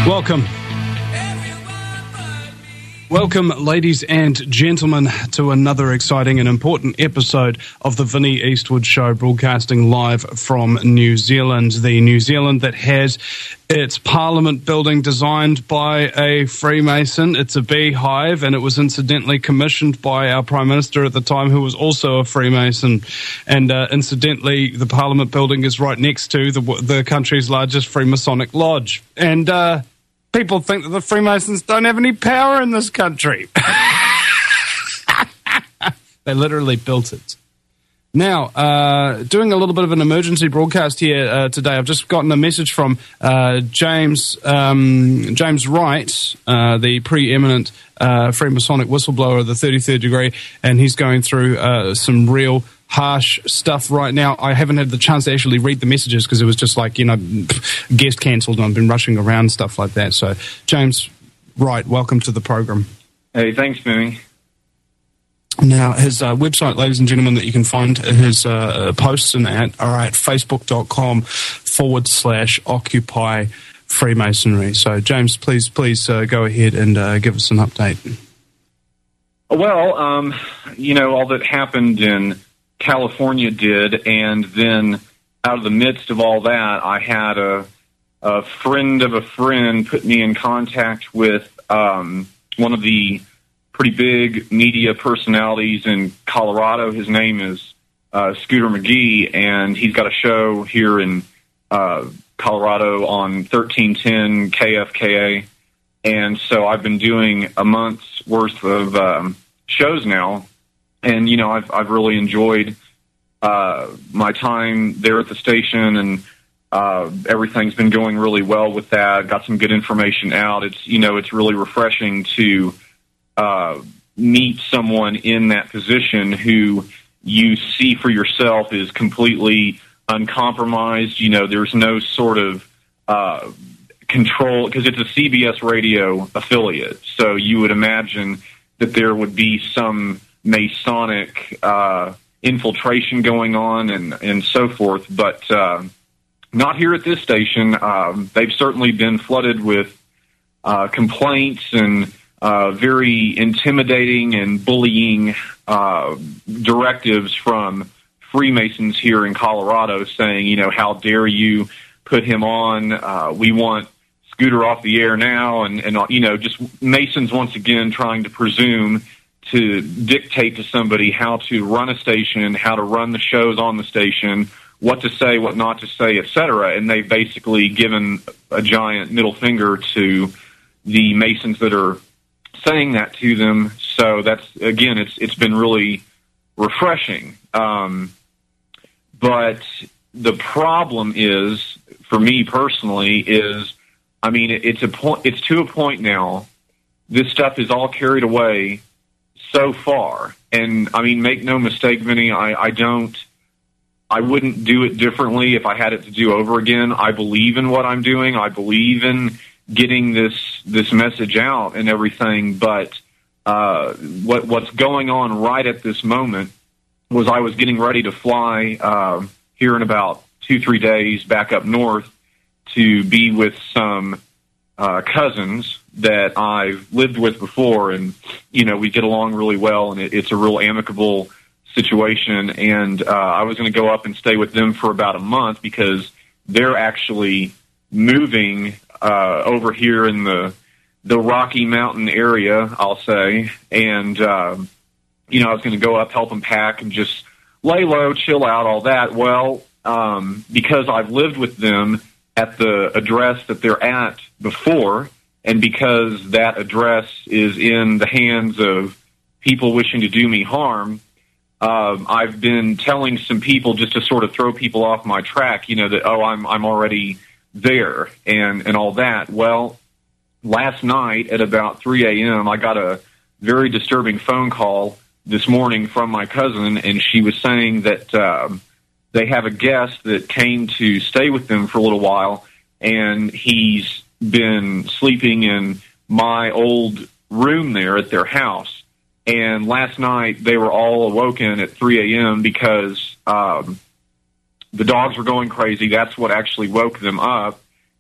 Welcome. Welcome, ladies and gentlemen, to another exciting and important episode of the Vinnie Eastwood Show, broadcasting live from New Zealand, the New Zealand that has its Parliament building designed by a Freemason. It's a beehive, and it was incidentally commissioned by our Prime Minister at the time, who was also a Freemason. And incidentally, the Parliament building is right next to the country's largest Freemasonic lodge. And people think that the Freemasons don't have any power in this country. They literally built it. Now, doing a little bit of an emergency broadcast here today. I've just gotten a message from James Wright, the preeminent Freemasonic whistleblower of the 33rd degree, and he's going through some real harsh stuff right now. I haven't had the chance to actually read the messages because it was just like, guest cancelled and I've been rushing around, stuff like that. So, James Wright, welcome to the program. Hey, thanks, Vinny. Now, his website, ladies and gentlemen, that you can find his posts and at are at facebook.com/Occupy Freemasonry. So, James, please go ahead and give us an update. Well, all that happened in California did, and then out of the midst of all that, I had a friend of a friend put me in contact with one of the pretty big media personalities in Colorado. His name is Scooter McGee, and he's got a show here in Colorado on 1310 KFKA. And so I've been doing a month's worth of shows now, and I've really enjoyed my time there at the station, and everything's been going really well with that. Got some good information out. It's really refreshing to meet someone in that position who you see for yourself is completely uncompromised. There's no sort of control, because it's a CBS radio affiliate, so you would imagine that there would be some Masonic infiltration going on and so forth, but not here at this station. They've certainly been flooded with complaints and very intimidating and bullying directives from Freemasons here in Colorado, saying, how dare you put him on? We want Scooter off the air now, and just Masons once again trying to presume to dictate to somebody how to run a station, how to run the shows on the station, what to say, what not to say, etc. And they've basically given a giant middle finger to the Masons that are saying that to them. So that's, again, it's been really refreshing. But the problem is, for me personally, it's to a point now. This stuff is all carried away so far, and make no mistake, Vinny, I wouldn't do it differently if I had it to do over again. I believe in what I'm doing. I believe in getting this message out and everything. But what's going on right at this moment was I was getting ready to fly here in about 2-3 days back up north to be with some cousins that I've lived with before, and we get along really well, and it's a real amicable situation. And I was going to go up and stay with them for about a month because they're actually moving over here in the Rocky Mountain area, I'll say. And I was going to go up, help them pack, and just lay low, chill out, all that. Well, because I've lived with them at the address that they're at before, and because that address is in the hands of people wishing to do me harm, I've been telling some people just to sort of throw people off my track, that, I'm already there and all that. Well, last night at about 3 a.m., I got a very disturbing phone call this morning from my cousin, and she was saying that they have a guest that came to stay with them for a little while, and he's been sleeping in my old room there at their house. And last night they were all awoken at 3 a.m. because the dogs were going crazy. That's what actually woke them up.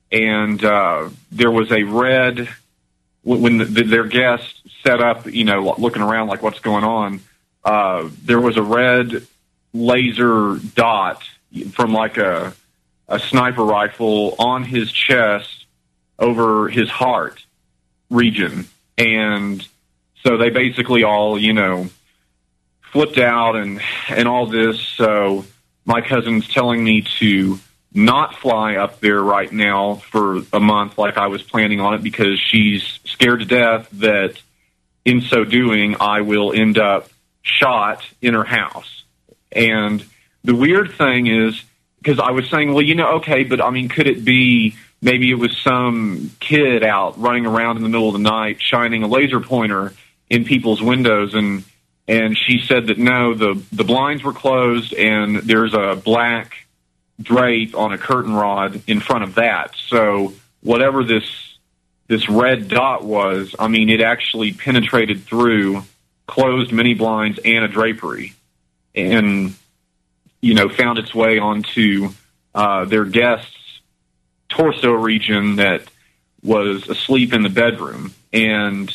and there was a red, when their guests set up, looking around like what's going on, there was a red laser dot from like a sniper rifle on his chest over his heart region. And so they basically all, flipped out and all this. So my cousin's telling me to not fly up there right now for a month like I was planning on it, because she's scared to death that in so doing I will end up shot in her house. And the weird thing is, because I was saying, well, okay, but I mean, could it be maybe it was some kid out running around in the middle of the night shining a laser pointer in people's windows? And she said that no, the blinds were closed and there's a black drape on a curtain rod in front of that. So whatever this red dot was, I mean, it actually penetrated through closed mini blinds and a drapery, and found its way onto their guest's torso region that was asleep in the bedroom. And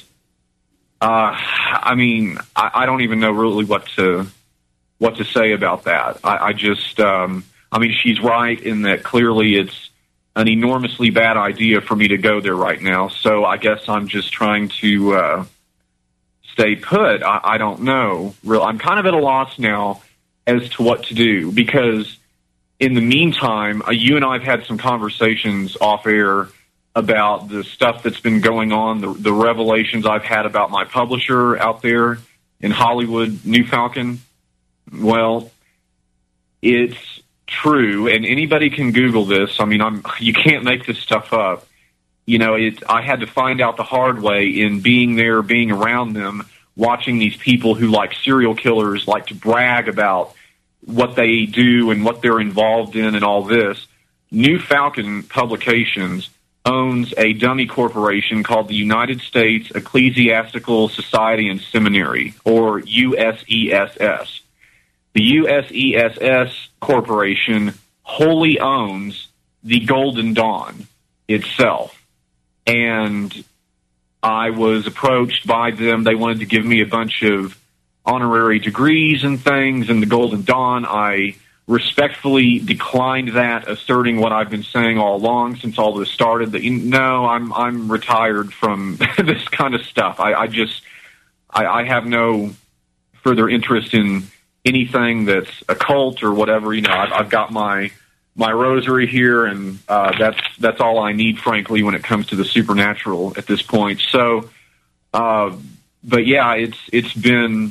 I mean, I don't even know really what to say about that. I just I mean, she's right in that clearly it's an enormously bad idea for me to go there right now. So I guess I'm just trying to stay put. I don't know. I'm kind of at a loss now as to what to do, because in the meantime, you and I have had some conversations off air about the stuff that's been going on, the revelations I've had about my publisher out there in Hollywood, New Falcon. Well, it's true, and anybody can Google this. I mean, you can't make this stuff up. I had to find out the hard way in being there, being around them, watching these people who, like serial killers, like to brag about what they do and what they're involved in and all this. New Falcon Publications owns a dummy corporation called the United States Ecclesiastical Society and Seminary, or USESS. The USESS Corporation wholly owns the Golden Dawn itself. And I was approached by them. They wanted to give me a bunch of honorary degrees and things in the Golden Dawn. I respectfully declined that, asserting what I've been saying all along since all this started, that no, I'm retired from this kind of stuff. I have no further interest in anything that's occult or whatever. I've got my rosary here, and that's all I need, frankly, when it comes to the supernatural at this point. So, but yeah, it's been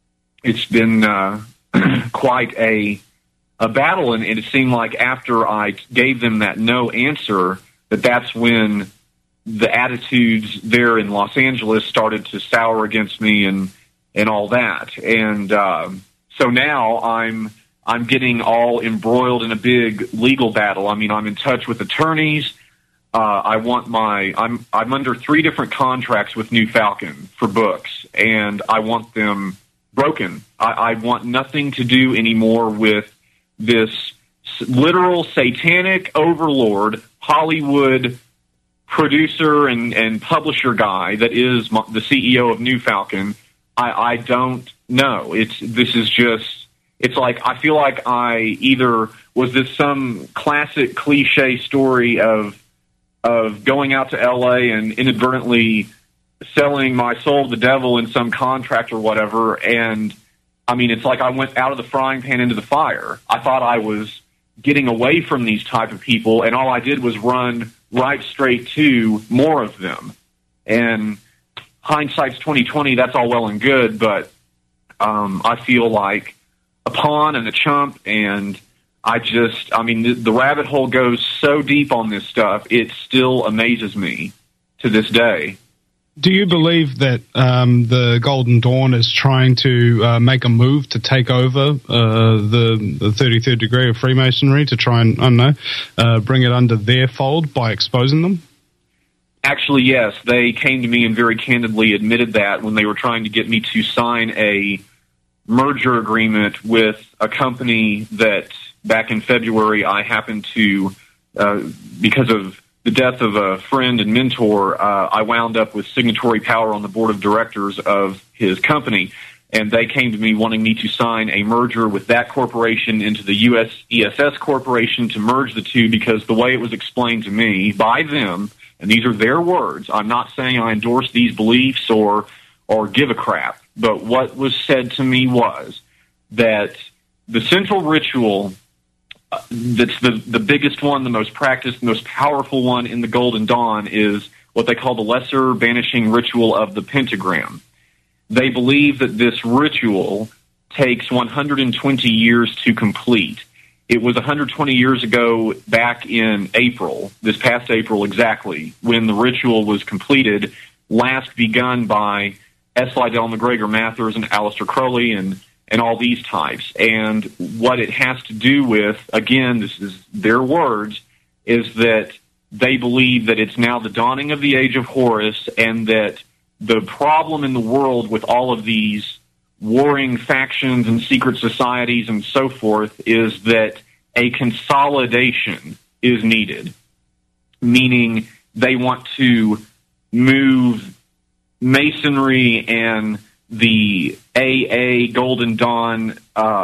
quite a battle, and it seemed like after I gave them that no answer, that's when the attitudes there in Los Angeles started to sour against me and all that. And so now I'm getting all embroiled in a big legal battle. I mean, I'm in touch with attorneys. I'm under 3 different contracts with New Falcon for books, and I want them broken. I want nothing to do anymore with this literal satanic overlord Hollywood producer and publisher guy that is the CEO of New Falcon. I don't know. It's like I feel like I either was this some classic cliche story of going out to L.A. and inadvertently selling my soul to the devil in some contract or whatever. And I mean, it's like I went out of the frying pan into the fire. I thought I was getting away from these type of people, and all I did was run right straight to more of them. And hindsight's 20/20. That's all well and good, but I feel like a pawn and a chump, and the rabbit hole goes so deep on this stuff, it still amazes me to this day. Do you believe that the Golden Dawn is trying to make a move to take over the 33rd degree of Freemasonry, to try and, bring it under their fold by exposing them? Actually, yes. They came to me and very candidly admitted that when they were trying to get me to sign a merger agreement with a company that back in February I happened to, because of the death of a friend and mentor, I wound up with signatory power on the board of directors of his company. And they came to me wanting me to sign a merger with that corporation into the U.S. ESS Corporation to merge the two, because the way it was explained to me by them, and these are their words, I'm not saying I endorse these beliefs or give a crap, but what was said to me was that the central ritual that's the biggest one, the most practiced, the most powerful one in the Golden Dawn is what they call the lesser banishing ritual of the pentagram. They believe that this ritual takes 120 years to complete. It was 120 years ago, back in April, this past April exactly, when the ritual was completed, last begun by S. Lydell McGregor Mathers and Aleister Crowley and all these types. And what it has to do with, again, this is their words, is that they believe that it's now the dawning of the Age of Horus, and that the problem in the world with all of these warring factions and secret societies and so forth is that a consolidation is needed, meaning they want to move Masonry and the AA, Golden Dawn,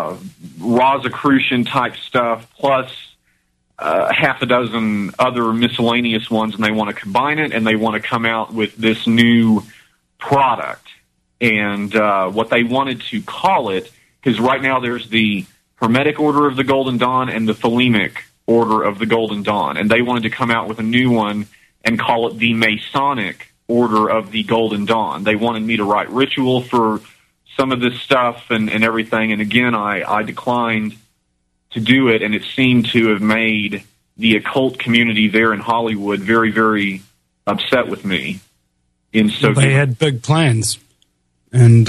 Rosicrucian type stuff, plus half a dozen other miscellaneous ones, and they want to combine it, and they want to come out with this new product. And what they wanted to call it, because right now there's the Hermetic Order of the Golden Dawn and the Thelemic Order of the Golden Dawn, and they wanted to come out with a new one and call it the Masonic Order of the Golden Dawn. They wanted me to write ritual for some of this stuff and everything, and again, I declined to do it, and it seemed to have made the occult community there in Hollywood very, very upset with me. They had big plans, and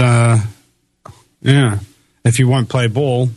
yeah, if you won't play ball,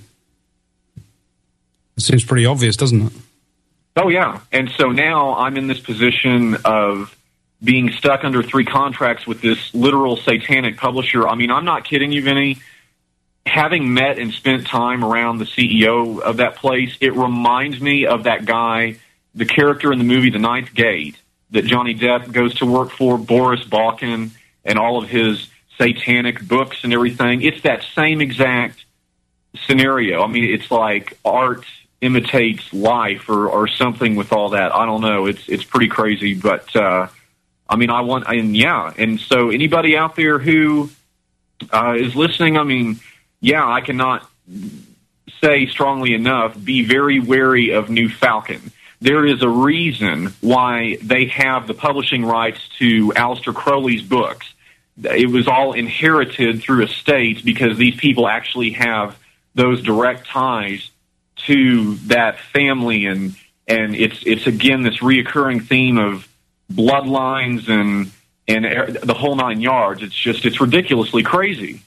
it seems pretty obvious, doesn't it? Oh, yeah. And so now I'm in this position of being stuck under 3 contracts with this literal satanic publisher. I mean, I'm not kidding you, Vinny. Having met and spent time around the CEO of that place, it reminds me of that guy, the character in the movie The Ninth Gate, that Johnny Depp goes to work for, Boris Balkan, and all of his satanic books and everything. It's that same exact scenario. I mean, it's like art imitates life or something with all that. I don't know. It's pretty crazy, but I mean, and so anybody out there who is listening, I mean, yeah, I cannot say strongly enough, be very wary of New Falcon. There is a reason why they have the publishing rights to Aleister Crowley's books. It was all inherited through estates because these people actually have those direct ties to that family, and it's again this reoccurring theme of bloodlines and the whole 9 yards. It's ridiculously crazy.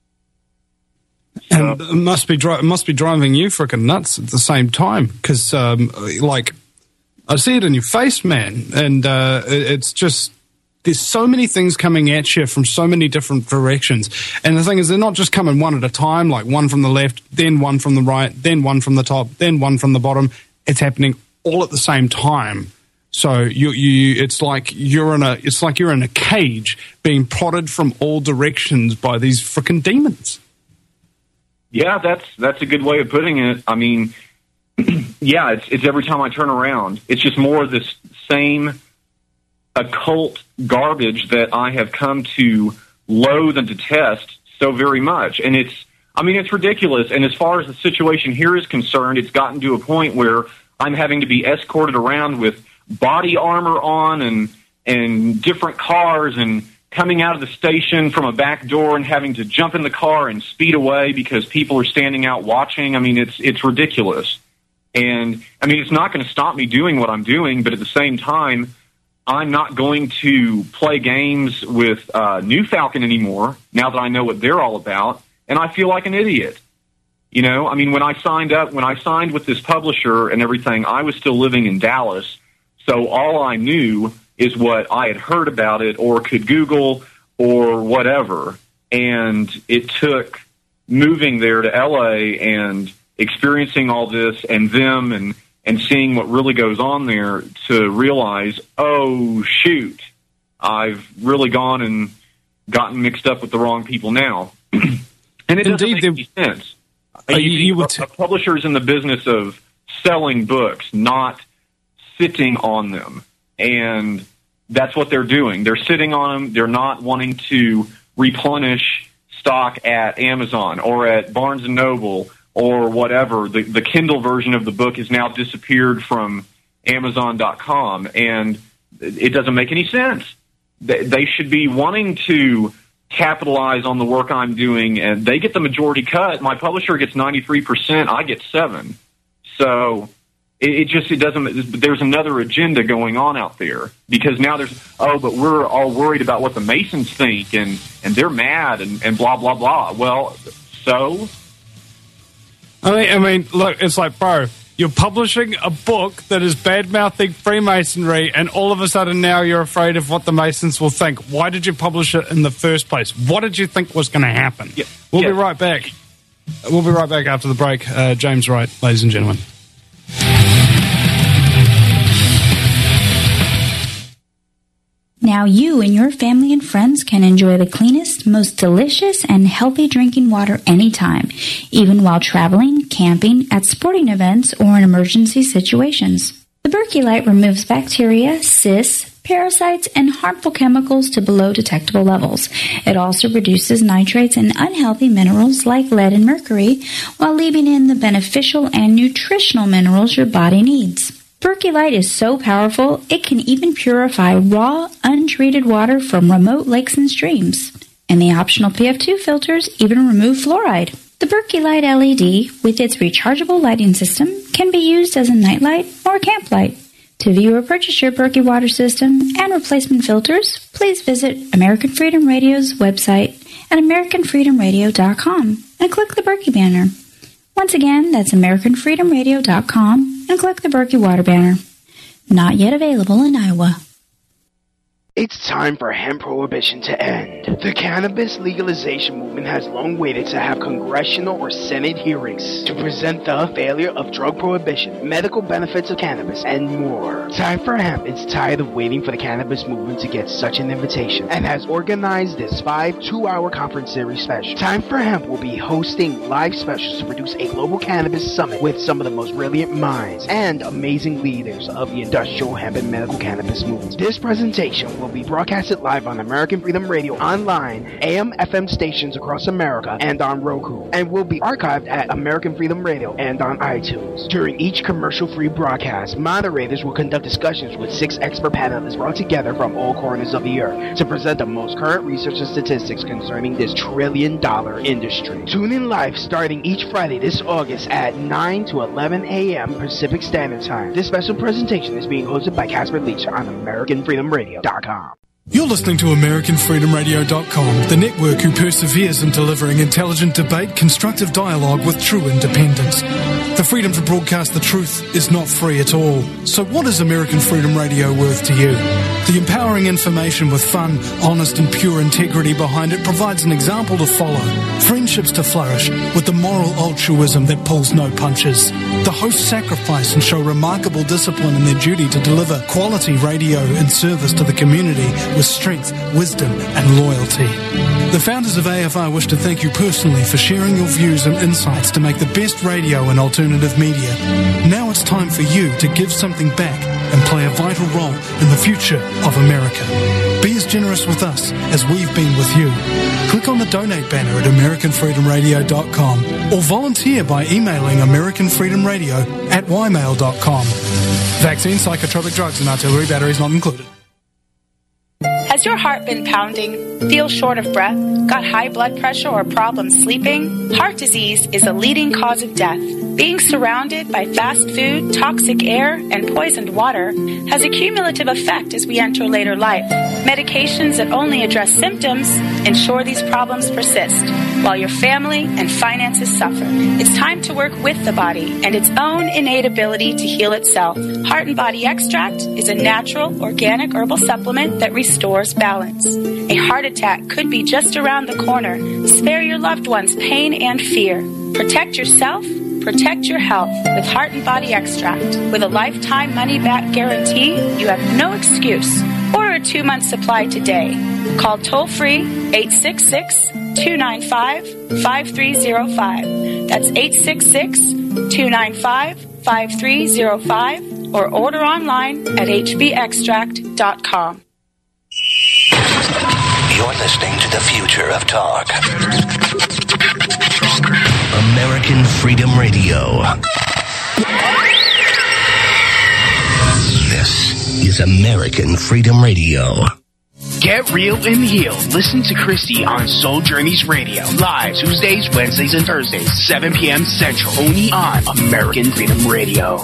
And it must be driving you freaking nuts at the same time, because like, I see it in your face, man, and it's just, there's so many things coming at you from so many different directions. And the thing is, they're not just coming one at a time, like one from the left, then one from the right, then one from the top, then one from the bottom. It's happening all at the same time. So it's like you're in a cage being prodded from all directions by these freaking demons. Yeah, that's a good way of putting it. I mean, yeah, it's every time I turn around, it's just more of this same occult garbage that I have come to loathe and detest so very much. And it's ridiculous. And as far as the situation here is concerned, it's gotten to a point where I'm having to be escorted around with body armor on and different cars, and coming out of the station from a back door and having to jump in the car and speed away because people are standing out watching. I mean, it's ridiculous. And I mean, it's not going to stop me doing what I'm doing, but at the same time, I'm not going to play games with New Falcon anymore now that I know what they're all about, and I feel like an idiot. You know, I mean, when I signed with this publisher and everything, I was still living in Dallas, so all I knew is what I had heard about it or could Google or whatever. And it took moving there to LA and experiencing all this and them and and seeing what really goes on there to realize, oh, shoot, I've really gone and gotten mixed up with the wrong people now. And it doesn't make any sense. A publisher is in the business of selling books, not sitting on them. And that's what they're doing. They're sitting on them. They're not wanting to replenish stock at Amazon or at Barnes & Noble or whatever. The Kindle version of the book has now disappeared from Amazon.com, and it doesn't make any sense. They should be wanting to capitalize on the work I'm doing, and they get the majority cut. My publisher gets 93%. I get 7%. So it doesn't. There's another agenda going on out there, because now but we're all worried about what the Masons think, and they're mad and blah blah blah. Well, so I mean, look, it's like, bro, you're publishing a book that is bad-mouthing Freemasonry, and all of a sudden now you're afraid of what the Masons will think. Why did you publish it in the first place? What did you think was going to happen? Yeah. We'll be right back. We'll be right back after the break. James Wright, ladies and gentlemen. Now you and your family and friends can enjoy the cleanest, most delicious, and healthy drinking water anytime, even while traveling, camping, at sporting events, or in emergency situations. The Berkey Light removes bacteria, cysts, parasites, and harmful chemicals to below detectable levels. It also reduces nitrates and unhealthy minerals like lead and mercury, while leaving in the beneficial and nutritional minerals your body needs. Berkey Light is so powerful, it can even purify raw, untreated water from remote lakes and streams. And the optional PF2 filters even remove fluoride. The Berkey Light LED, with its rechargeable lighting system, can be used as a nightlight or camp light. To view or purchase your Berkey water system and replacement filters, please visit American Freedom Radio's website at AmericanFreedomRadio.com and click the Berkey banner. Once again, that's AmericanFreedomRadio.com and click the Berkey water banner. Not yet available in Iowa. It's time for hemp prohibition to end. The cannabis legalization movement has long waited to have congressional or Senate hearings to present the failure of drug prohibition, medical benefits of cannabis, and more. Time for Hemp is tired of waiting for the cannabis movement to get such an invitation and has organized this 5 2-hour conference series special. Time for Hemp will be hosting live specials to produce a global cannabis summit with some of the most brilliant minds and amazing leaders of the industrial hemp and medical cannabis movement. This presentation will be broadcasted live on American Freedom Radio online, AM/FM stations across America, and on Roku, and will be archived at American Freedom Radio and on iTunes. During each commercial-free broadcast, moderators will conduct discussions with 6 expert panelists brought together from all corners of the earth to present the most current research and statistics concerning this trillion-dollar industry. Tune in live starting each Friday this August at 9 to 11 a.m. Pacific Standard Time. This special presentation is being hosted by Casper Leach on AmericanFreedomRadio.com. You're listening to AmericanFreedomRadio.com, the network who perseveres in delivering intelligent debate, constructive dialogue with true independence. The freedom to broadcast the truth is not free at all. So what is American Freedom Radio worth to you? The empowering information with fun, honest and pure integrity behind it provides an example to follow. Friendships to flourish with the moral altruism that pulls no punches. The hosts sacrifice and show remarkable discipline in their duty to deliver quality radio in service to the community with strength, wisdom and loyalty. The founders of AFR wish to thank you personally for sharing your views and insights to make the best radio and alternative media. Now it's time for you to give something back and play a vital role in the future of America. Be as generous with us as we've been with you. Click on the donate banner at AmericanFreedomRadio.com or volunteer by emailing AmericanFreedomRadio@ymail.com. Vaccine, psychotropic drugs and artillery batteries not included. Has your heart been pounding, feel short of breath, got high blood pressure or problems sleeping? Heart disease is a leading cause of death. Being surrounded by fast food, toxic air, and poisoned water has a cumulative effect as we enter later life. Medications that only address symptoms ensure these problems persist, while your family and finances suffer. It's time to work with the body and its own innate ability to heal itself. Heart and Body Extract is a natural, organic herbal supplement that restores balance. A heart attack could be just around the corner. Spare your loved ones pain and fear. Protect yourself, Protect your health with Heart and Body Extract. With a lifetime money-back guarantee, you have no excuse. Order a 2-month supply today. Call toll-free 866-295-5305. That's 866-295-5305. Or order online at hbextract.com. You're listening to the future of talk. American Freedom Radio. This is American Freedom Radio. Get real and heal. Listen to Christy on Soul Journeys Radio. Live Tuesdays, Wednesdays, and Thursdays, 7 p.m. Central. Only on American Freedom Radio.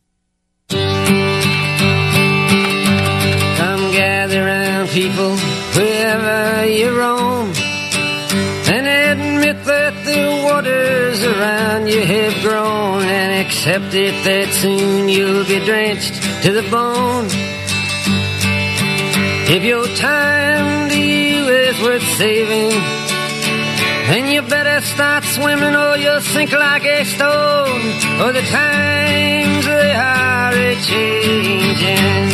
Come gather round, people, wherever you roam, and admit that the waters around you have grown, and accept it that soon you'll be drenched to the bone. If your time to you is worth saving, then you better start swimming or you'll sink like a stone, or the times they are a-changing.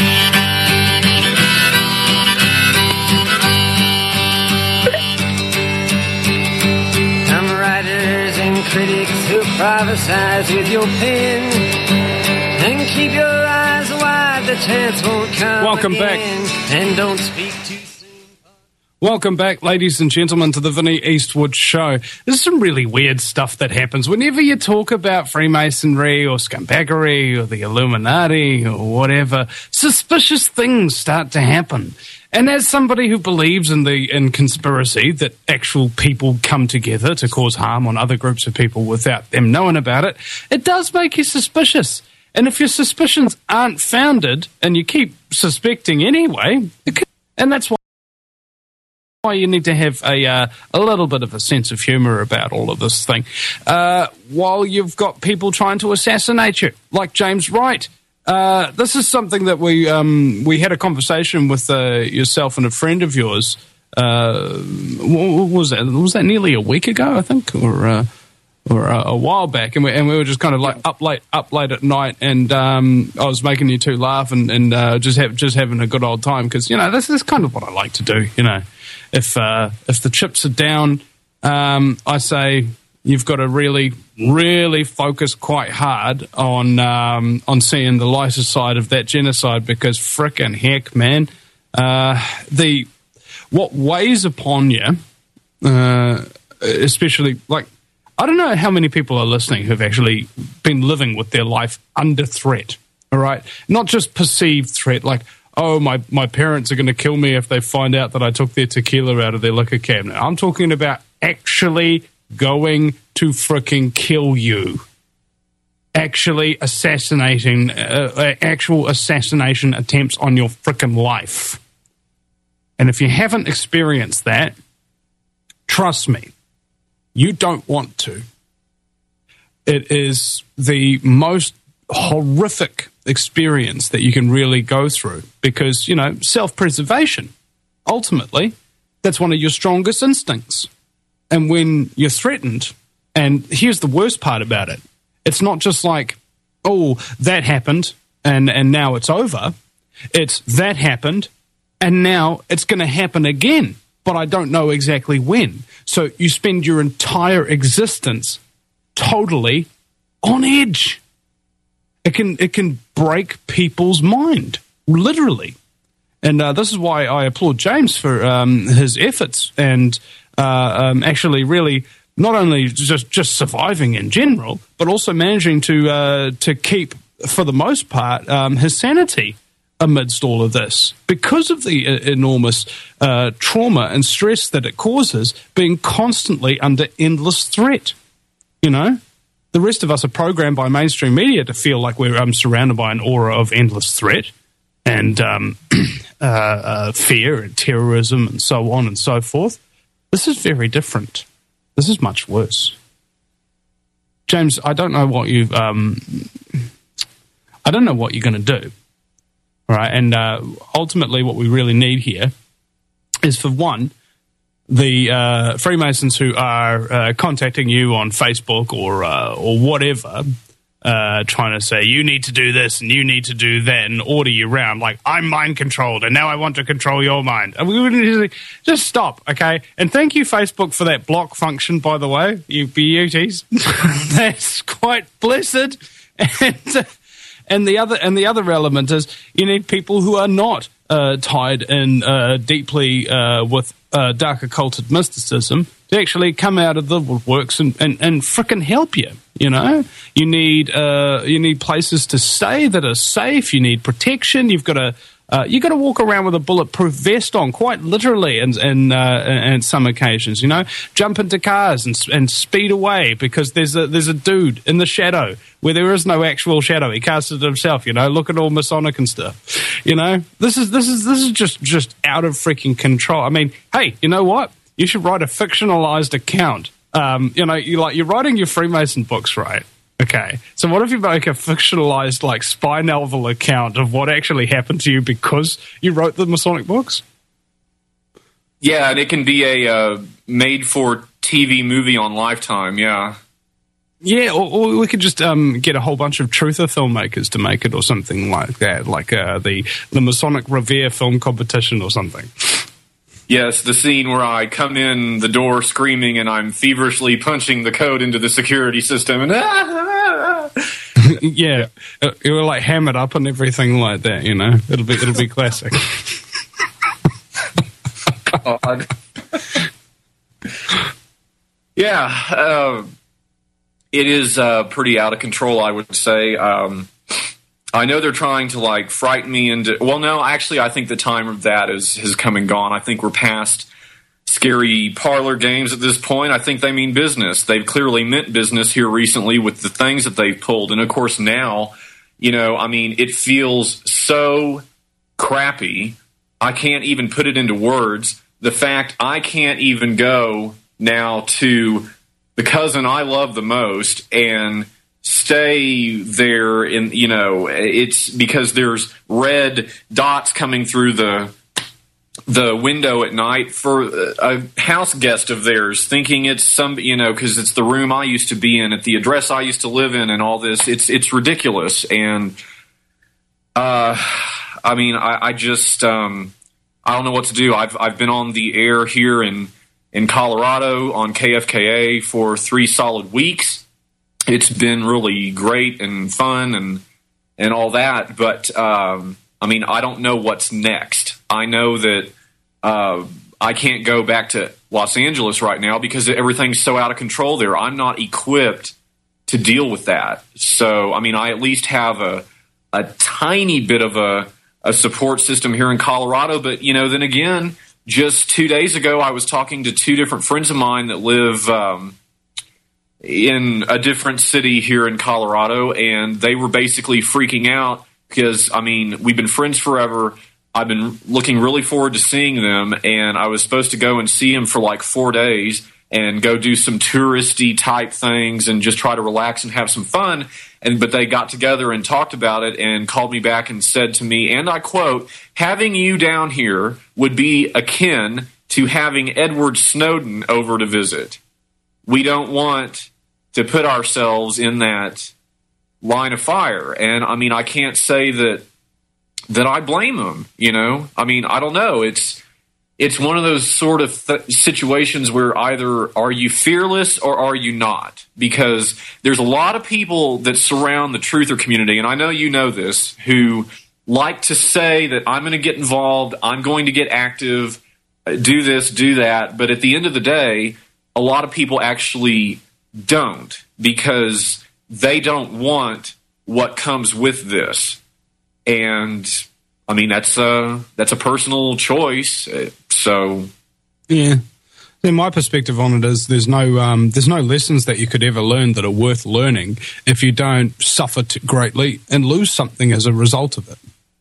Some writers and critics who prophesize with your pen, and keep your eyes wide, the chance won't come. Welcome again. back. And don't speak too soon. Welcome back, ladies and gentlemen, to the Vinnie Eastwood Show. There's some really weird stuff that happens whenever you talk about Freemasonry or scumbaggery or the Illuminati or whatever. Suspicious things start to happen. And as somebody who believes in conspiracy, that actual people come together to cause harm on other groups of people without them knowing about it, it does make you suspicious. And if your suspicions aren't founded and you keep suspecting anyway, and that's why you need to have a little bit of a sense of humour about all of this thing, while you've got people trying to assassinate you, like James Wright. This is something that we had a conversation with yourself and a friend of yours. What was that? Was that nearly a week ago, I think, or a while back? And we were just kind of like up late at night, and I was making you two laugh and just having a good old time, because this is kind of what I like to do. If the chips are down, I say you've got to really, really focus quite hard on seeing the lighter side of that genocide, because frickin' heck, man, what weighs upon you, especially like, I don't know how many people are listening who've actually been living with their life under threat. All right, not just perceived threat, like, oh, my parents are going to kill me if they find out that I took their tequila out of their liquor cabinet. I'm talking about actually going to frickin' kill you. Actually assassinating, actual assassination attempts on your frickin' life. And if you haven't experienced that, trust me, you don't want to. It is the most horrific experience that you can really go through, because, self-preservation, ultimately, that's one of your strongest instincts. And when you're threatened, and here's the worst part about it, it's not just like, oh, that happened and now it's over. It's that happened and now it's going to happen again, but I don't know exactly when. So you spend your entire existence totally on edge. It can break people's mind, literally. And this is why I applaud James for his efforts and actually really not only just surviving in general, but also managing to keep, for the most part, his sanity amidst all of this, because of the enormous trauma and stress that it causes, being constantly under endless threat. The rest of us are programmed by mainstream media to feel like we're surrounded by an aura of endless threat and fear and terrorism and so on and so forth. This is very different. This is much worse. James, I don't know what you're going to do. All right, and ultimately what we really need here is, for one, the Freemasons who are contacting you on Facebook or whatever, trying to say, you need to do this and you need to do that and order you around, like, I'm mind controlled and now I want to control your mind. And we would just stop, okay? And thank you, Facebook, for that block function, by the way, you beauties. That's quite blessed. And the other element is you need people who are not tied in deeply with dark occulted mysticism to actually come out of the woodworks and frickin' help you. You know, you need places to stay that are safe. You need protection. You've got to walk around with a bulletproof vest on, quite literally, and some occasions. You know, jump into cars and speed away because there's a dude in the shadow where there is no actual shadow. He casted it himself. You know, look at all Masonic and stuff. You know, this is just out of freaking control. I mean, hey, you know what? You should write a fictionalized account. You know, you're writing your Freemason books, right? Okay, so what if you make a fictionalized, like, spy novel account of what actually happened to you because you wrote the Masonic books? Yeah, and it can be a made-for-TV movie on Lifetime, yeah. Yeah, or we could just get a whole bunch of truther filmmakers to make it or something like that, like the Masonic Revere film competition or something. Yes, the scene where I come in the door screaming and I'm feverishly punching the code into the security system and yeah, it will like ham it up and everything like that. You know, it'll be classic. God. Yeah, it is pretty out of control, I would say. I know they're trying to, like, frighten me into... Well, no, actually, I think the time of that has come and gone. I think we're past scary parlor games at this point. I think they mean business. They've clearly meant business here recently with the things that they've pulled. And, of course, now, you know, I mean, it feels so crappy. I can't even put it into words. The fact I can't even go now to the cousin I love the most and stay there in, you know, it's because there's red dots coming through the window at night for a house guest of theirs, thinking it's some, you know, because it's the room I used to be in at the address I used to live in and all this. It's ridiculous. And I mean, I just I don't know what to do. I've been on the air here in Colorado on KFKA for 3 solid weeks. It's been really great and fun and all that, but I mean, I don't know what's next. I know that I can't go back to Los Angeles right now because everything's so out of control there. I'm not equipped to deal with that. So, I mean, I at least have a tiny bit of a support system here in Colorado, but, you know, then again, just 2 days ago, I was talking to 2 different friends of mine that live in a different city here in Colorado, and they were basically freaking out because, I mean, we've been friends forever. I've been looking really forward to seeing them, and I was supposed to go and see them for like 4 days and go do some touristy type things and just try to relax and have some fun. But they got together and talked about it and called me back and said to me, and I quote, "Having you down here would be akin to having Edward Snowden over to visit. We don't want to put ourselves in that line of fire." And I mean, I can't say that I blame them, you know? I mean, I don't know. It's one of those sort of situations where either are you fearless or are you not? Because there's a lot of people that surround the truther community, and I know you know this, who like to say that I'm going to get involved, I'm going to get active, do this, do that. But at the end of the day, a lot of people actually don't, because they don't want what comes with this. And I mean, that's a personal choice. So yeah. Then my perspective on it is there's no lessons that you could ever learn that are worth learning if you don't suffer greatly and lose something as a result of it.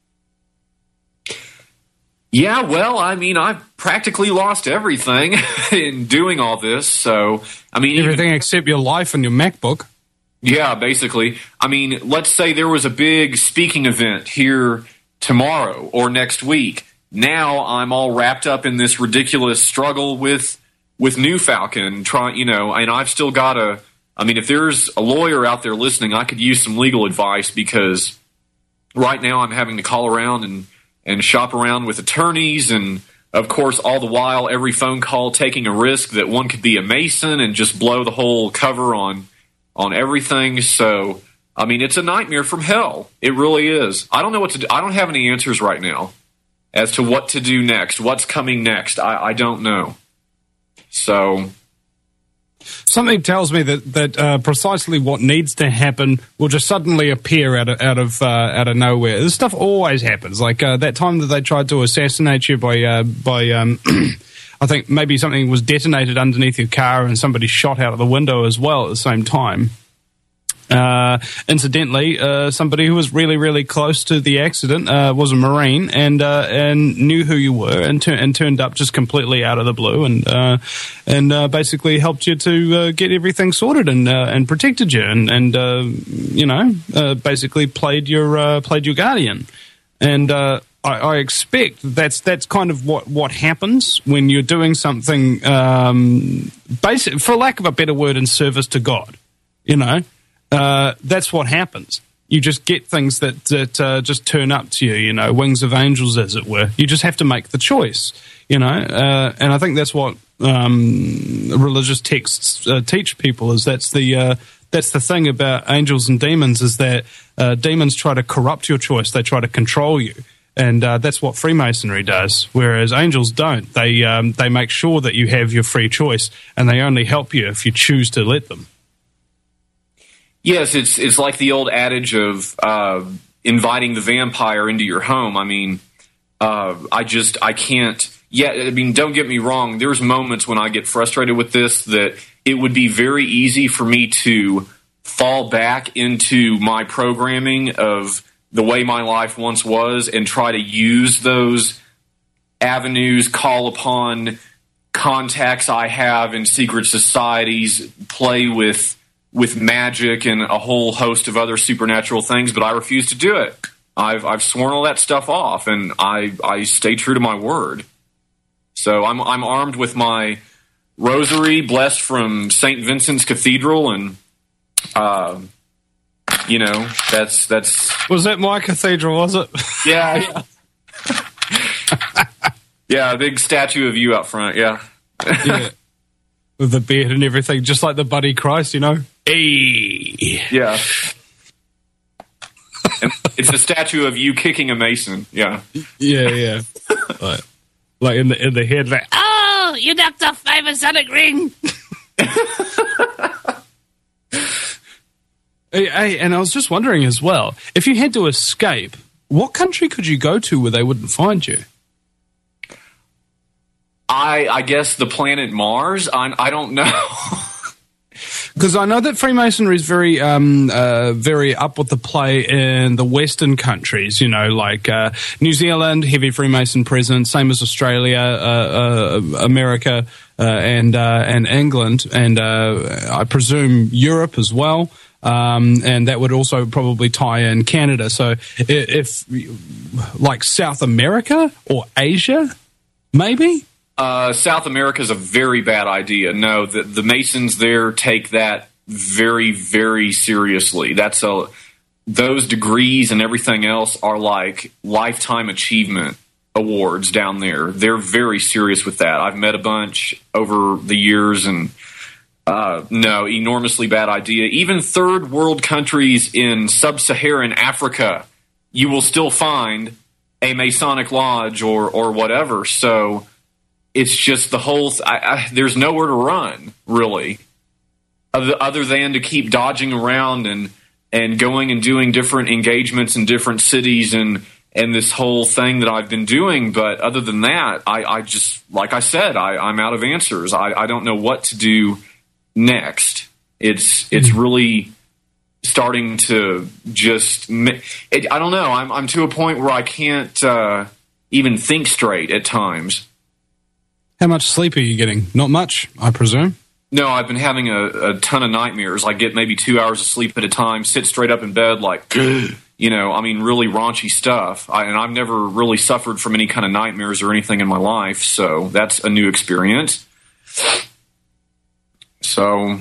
Yeah, well, I mean, I've practically lost everything in doing all this. So, I mean, everything except your life and your MacBook. Yeah, basically. I mean, let's say there was a big speaking event here tomorrow or next week, now I'm all wrapped up in this ridiculous struggle with New Falcon, and I've still got if there's a lawyer out there listening, I could use some legal advice, because right now I'm having to call around and shop around with attorneys, and of course, all the while, every phone call taking a risk that one could be a Mason and just blow the whole cover on everything. So, it's a nightmare from hell. It really is. I don't know what to do. I don't have any answers right now as to what to do next, what's coming next. I don't know. So something tells me that precisely what needs to happen will just suddenly appear out of nowhere. This stuff always happens. Like that time that they tried to assassinate you by I think maybe something was detonated underneath your car and somebody shot out of the window as well at the same time. Incidentally, somebody who was really, really close to the accident was a Marine and knew who you were and turned up just completely out of the blue and basically helped you to get everything sorted and protected you and basically played your guardian. And I expect that's kind of what happens when you're doing something basic, for lack of a better word, in service to God. That's what happens. You just get things that just turn up to you, wings of angels, as it were. You just have to make the choice, and I think that's what religious texts teach people. Is that's the thing about angels and demons, is that demons try to corrupt your choice. They try to control you. And that's what Freemasonry does, whereas angels don't. They make sure that you have your free choice, and they only help you if you choose to let them. Yes, it's like the old adage of inviting the vampire into your home. I can't. Yeah, don't get me wrong. There's moments when I get frustrated with this that it would be very easy for me to fall back into my programming of the way my life once was and try to use those avenues, call upon contacts I have in secret societies, play with magic and a whole host of other supernatural things, but I refuse to do it. I've sworn all that stuff off, and I stay true to my word. So I'm armed with my rosary, blessed from St. Vincent's Cathedral, and that's. Was that my cathedral? Was it? Yeah. Yeah, a big statue of you out front. Yeah. Yeah. With the beard and everything, just like the Buddy Christ, Hey. Yeah. And it's a statue of you kicking a Mason. Yeah. Yeah. like in the head, like, oh, you knocked off my Masonic ring. Hey, and I was just wondering as well, if you had to escape, what country could you go to where they wouldn't find you? I guess the planet Mars. I don't know. Because I know that Freemasonry is very up with the play in the Western countries, like New Zealand, heavy Freemason presence, same as Australia, America, and England, and I presume Europe as well. And that would also probably tie in Canada. So if like South America or Asia, maybe? South America is a very bad idea. No, the Masons there take that very, very seriously. Those degrees and everything else are like lifetime achievement awards down there. They're very serious with that. I've met a bunch over the years, and no, enormously bad idea. Even third world countries in sub-Saharan Africa, you will still find a Masonic lodge or whatever. So it's just the whole. There's nowhere to run, really, other than to keep dodging around and going and doing different engagements in different cities and this whole thing that I've been doing. But other than that, I just, like I said, I'm out of answers. I don't know what to do next. It's really starting to just. I don't know. I'm to a point where I can't even think straight at times. How much sleep are you getting? Not much, I presume. No, I've been having a ton of nightmares. I get maybe 2 hours of sleep at a time, sit straight up in bed like, really raunchy stuff. And I've never really suffered from any kind of nightmares or anything in my life, so that's a new experience. So,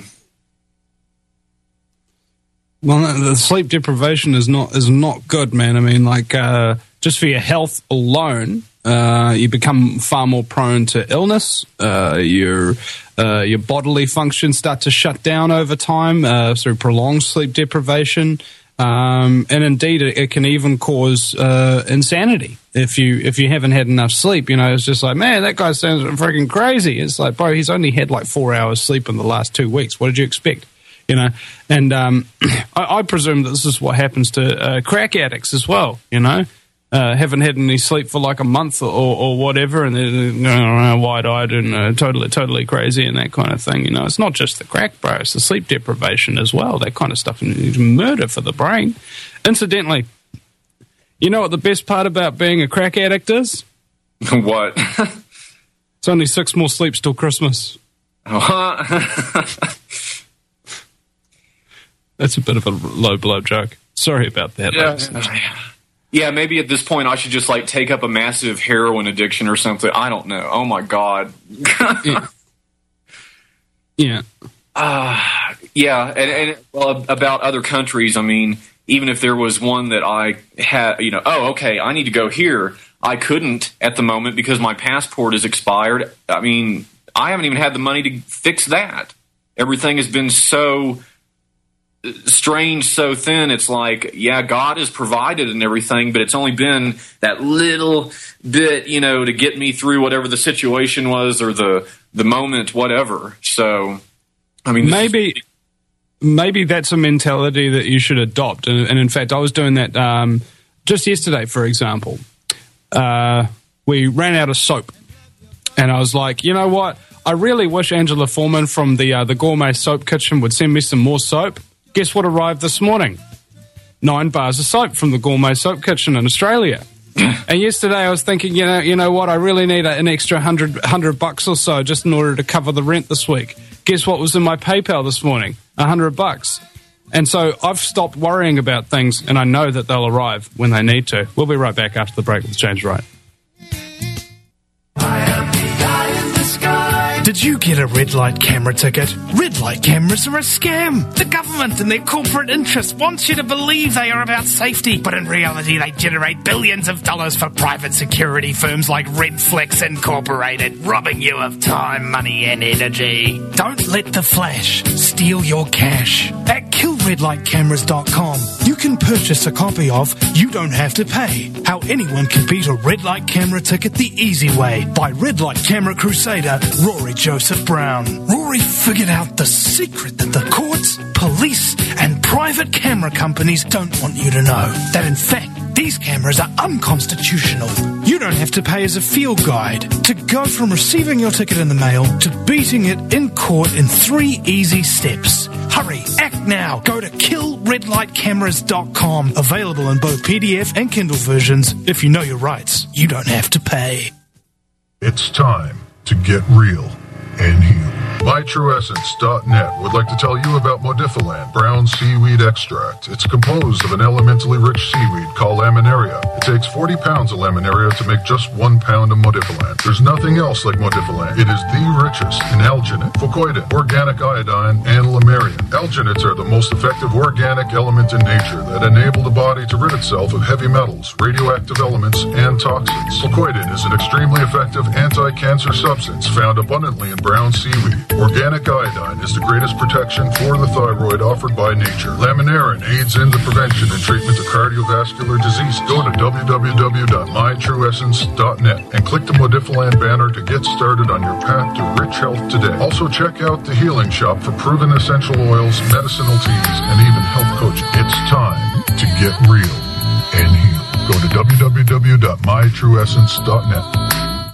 well, the sleep deprivation is not good, man. I mean, just for your health alone, you become far more prone to illness. Your bodily functions start to shut down over time through prolonged sleep deprivation. And indeed, it can even cause insanity if you haven't had enough sleep. It's just like, man, that guy sounds freaking crazy. It's like, bro, he's only had 4 hours sleep in the last 2 weeks. What did you expect? And I presume that this is what happens to crack addicts as well. Haven't had any sleep for a month or whatever, and they're wide-eyed and totally crazy and that kind of thing. It's not just the crack, bro. It's the sleep deprivation as well. That kind of stuff is murder for the brain. Incidentally, you know what the best part about being a crack addict is? What? It's only 6 more sleeps till Christmas. That's a bit of a low blow joke. Sorry about that. Yeah, maybe at this point I should just take up a massive heroin addiction or something. I don't know. Oh my God. Yeah. And about other countries, I mean, even if there was one that I had, I need to go here. I couldn't at the moment because my passport is expired. I mean, I haven't even had the money to fix that. Everything has been so strange, so thin. It's like, yeah, God has provided and everything, but it's only been that little bit, to get me through whatever the situation was or the moment, whatever. So, I mean, maybe that's a mentality that you should adopt. And in fact, I was doing that just yesterday, for example. We ran out of soap, and I was like, you know what? I really wish Angela Foreman from the Gourmet Soap Kitchen would send me some more soap. Guess what arrived this morning? 9 bars of soap from the Gourmet Soap Kitchen in Australia. And yesterday I was thinking, you know what? I really need an extra $100 or so just in order to cover the rent this week. Guess what was in my PayPal this morning? $100. And so I've stopped worrying about things, and I know that they'll arrive when they need to. We'll be right back after the break with James Wright. Did you get a red light camera ticket? Red light cameras are a scam. The government and their corporate interests want you to believe they are about safety, but in reality they generate billions of dollars for private security firms like Redflex Incorporated, robbing you of time, money and energy. Don't let the flash steal your cash. At killredlightcameras.com, you can purchase a copy of You Don't Have to Pay, How Anyone Can Beat a Red Light Camera Ticket the Easy Way by Red Light Camera Crusader Rory Joseph Brown. Rory figured out the secret that the courts, police, and private camera companies don't want you to know. That in fact, these cameras are unconstitutional. You Don't Have to Pay as a field guide to go from receiving your ticket in the mail to beating it in court in 3 easy steps. Hurry, act now. Go to killredlightcameras.com. Available in both PDF and Kindle versions. If you know your rights, you don't have to pay. It's time to get real and heal. MyTrueEssence.net would like to tell you about Modifiland Brown Seaweed Extract. It's composed of an elementally rich seaweed called laminaria. It takes 40 pounds of laminaria to make just 1 pound of Modifiland. There's nothing else like Modifiland. It is the richest in alginate, fucoidin, organic iodine, and lamarian. Alginates are the most effective organic element in nature that enable the body to rid itself of heavy metals, radioactive elements, and toxins. Fucoidin is an extremely effective anti-cancer substance found abundantly in brown seaweed. Organic iodine is the greatest protection for the thyroid offered by nature. Laminarin aids in the prevention and treatment of cardiovascular disease. Go to www.mytrueessence.net and click the Modifiland banner to get started on your path to rich health today. Also check out the Healing Shop for proven essential oils, medicinal teas, and even health coaching. It's time to get real and heal. Go to www.mytrueessence.net.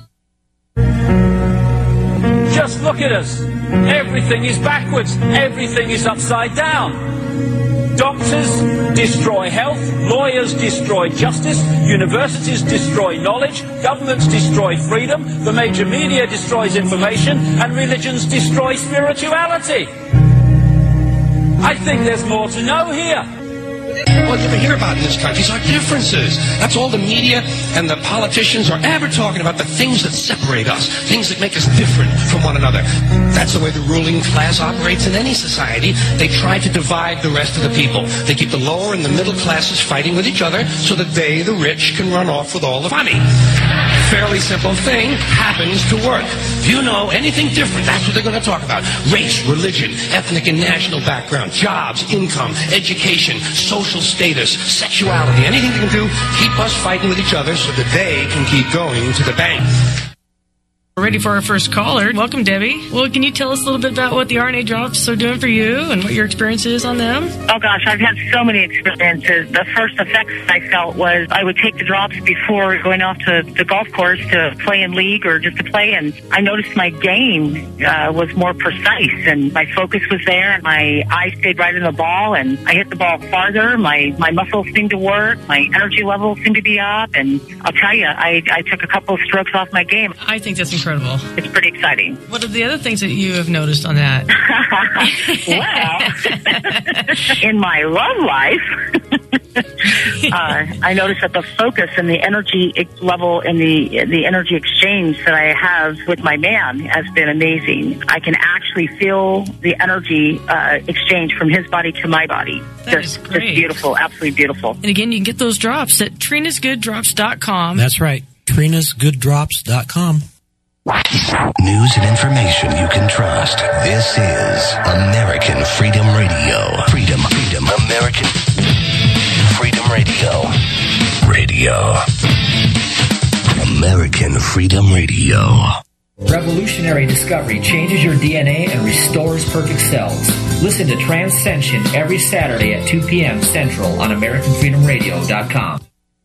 Just look at us. Everything is backwards. Everything is upside down. Doctors destroy health. Lawyers destroy justice. Universities destroy knowledge. Governments destroy freedom. The major media destroys information. And religions destroy spirituality. I think there's more to know here. All you ever hear about in this country is our differences. That's all the media and the politicians are ever talking about, the things that separate us, things that make us different from one another. That's the way the ruling class operates in any society. They try to divide the rest of the people. They keep the lower and the middle classes fighting with each other so that they, the rich, can run off with all the money. Fairly simple thing happens to work. If you know anything different, that's what they're going to talk about. Race, religion, ethnic and national background, jobs, income, education, social status, sexuality, anything they can do, keep us fighting with each other so that they can keep going to the bank. We're ready for our first caller. Welcome, Debbie. Well, can you tell us a little bit about what the RNA drops are doing for you and what your experience is on them? Oh, gosh, I've had so many experiences. The first effects I felt was I would take the drops before going off to the golf course to play in league or just to play, and I noticed my game was more precise, and my focus was there, and my eye stayed right in the ball, and I hit the ball farther. My muscles seemed to work. My energy levels seemed to be up, and I'll tell you, I took a couple of strokes off my game. I think that's incredible. It's pretty exciting. What are the other things that you have noticed on that? Well, in my love life, I noticed that the focus and the energy level and the energy exchange that I have with my man has been amazing. I can actually feel the energy exchange from his body to my body. Just beautiful, absolutely beautiful. And again, you can get those drops at TrinasGoodDrops.com. That's right, TrinasGoodDrops.com. News and information you can trust. This is American Freedom Radio. Freedom, American Freedom Radio. American Freedom Radio. Revolutionary discovery changes your DNA and restores perfect cells. Listen to Transcension every Saturday at 2 p.m. Central on AmericanFreedomRadio.com.